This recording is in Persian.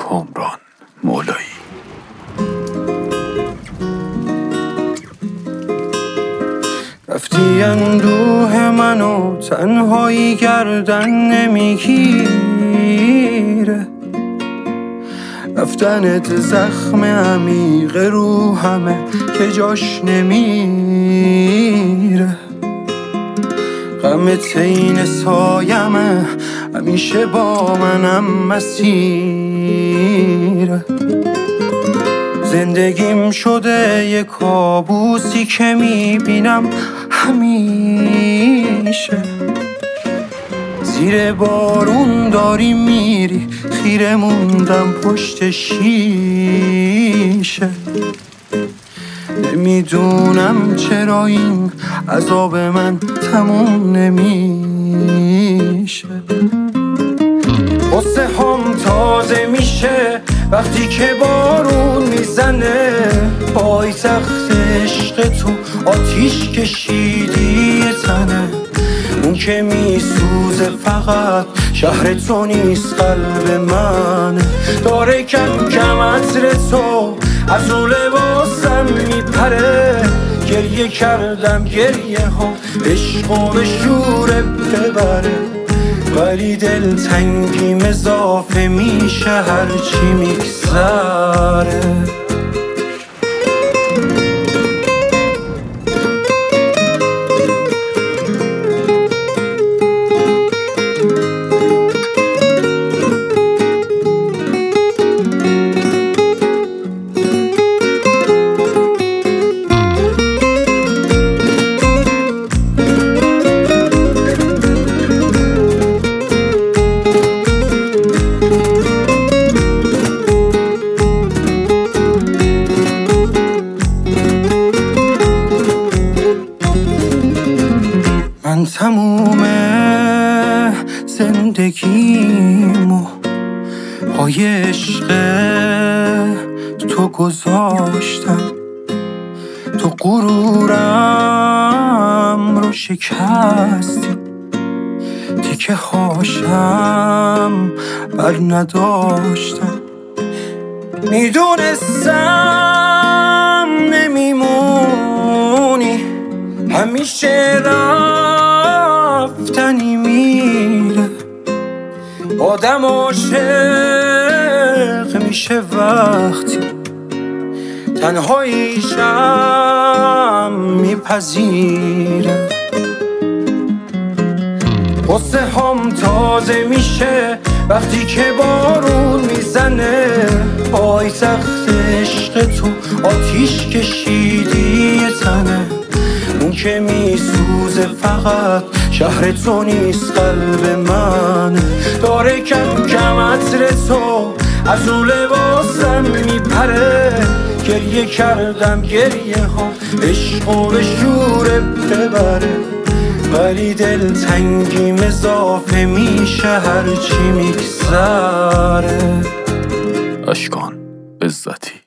کامران مولایی. رفتی اندوه منو تنهایی گردن نمیگیره، رفتنت زخم عمیق روحمه که جاش نمیره. غمت این سایمه همیشه با منم مسیره. زندگیم شده یه کابوسی که میبینم همیشه. زیر بارون داری میری خیره موندم پشت شیشه. نمیدونم چرا این عذاب من تموم نمیشه. قصه هم تازه میشه وقتی که بارون میزنه. پایتخت عشق تو آتیش کشیدی تنه. اون که میسوزه فقط شهر تو نیست قلب من. داره کم کم عطر تو از اون لباسم میپره. گریه کردم گریه ها عشق و به شوره ببره. ولی دلتنگیم اضافه میشه هرچی میگذره. من تموم زندگیمو پای عشق تو گذاشتم. تو غرورم رو شکستی، تیکه هاشم بر نداشتم. میدونستم نمیمونی، همیشه رفتنی میره. آدم عاشق میشه وقتی تنهاییشم میپذیره. قصه هم تازه میشه وقتی که بارون میزنه. پایتخت عشق تو آتیش کشیدی تنه. اون که میسوزه فقط شهر تو نیست قلب من. داره کم کم عطر تو از اون لباسم میپره. گریه کردم گریه ها عشق و به شوره ببره. ولی دلتنگیم اضافه میشه هرچی میگذره. اشکان عزتی.